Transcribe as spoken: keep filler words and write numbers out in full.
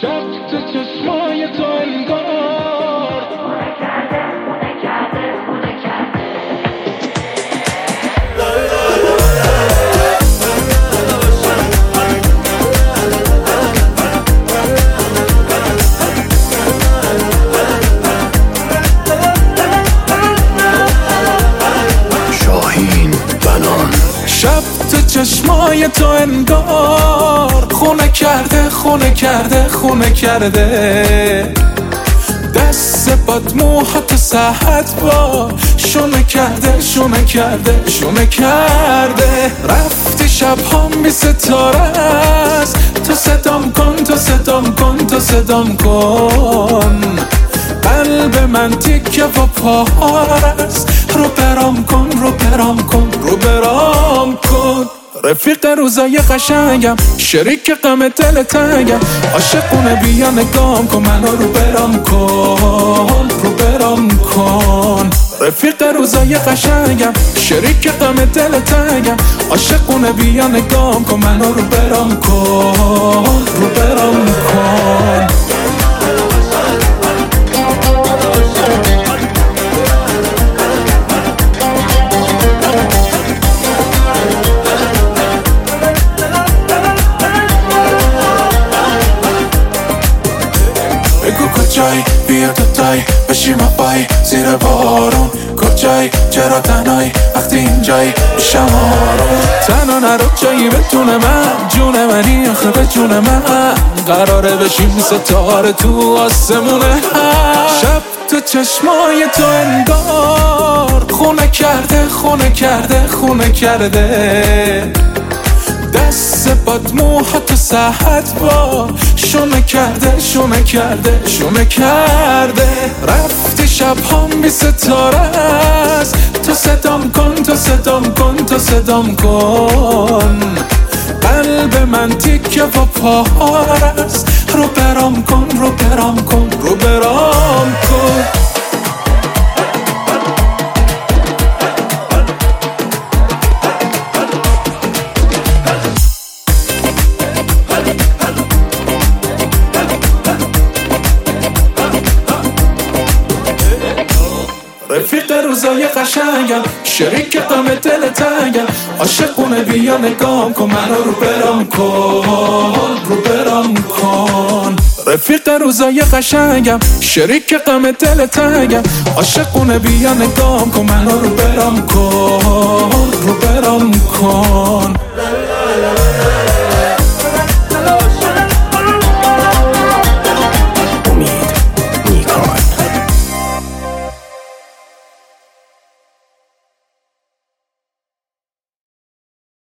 شب تو چشمای تو انگار خونه کرده خونه کرده خونه کرده. شاهین بنان. شب تو چشمای تو انگار خونه کرده خونه کرده خونه کرده. دست باد موهات ساعت با شونه کرده شونه کرده شونه کرده. رفتی شب هم بی ستاره است، تو صدام کن تو صدام کن تو صدام کن. قلب من تیکه و پاهاست، رو برام کن رو برام کن رو برام کن. رفیق روزای قشنگم، شریک غم دل تنگم، عاشقونه بیا نگام کن منو رو برام کن رو برام کن. رفیق روزای قشنگم، شریک غم دل تنگم، عاشقونه بیا نگام کن منو رو برام کن رو برام کن. کجای بیا تو تای بشیم پای زیر بارون. کجای چرا تنهایی وقتی اینجایی میشم آروم. تنها نرو جایی بتونه من جون منی آخه به جون من. قراره بشیم ستاره تو آسمونه. شب تو چشمای تو انگار خونه کرده خونه کرده خونه کرده. دست باد موهات ساعت با شونه کرده شونه کرده شونه کرده. رفتی شب هم بی ستاره است، تو صدام کن تو صدام کن تو صدام کن. قلب من تیکه و پاهاست، رو برام کن رو برام کن رو برام کن. رفیق روزای قشنگم، شریک غم دل تنگم، عاشقونه بیا نگام کن منو رو برام کن رو برام کن. رفیق روزای قشنگم، شریک غم دل تنگم، عاشقونه بیا نگام کن منو رو برام کن رو برام کن.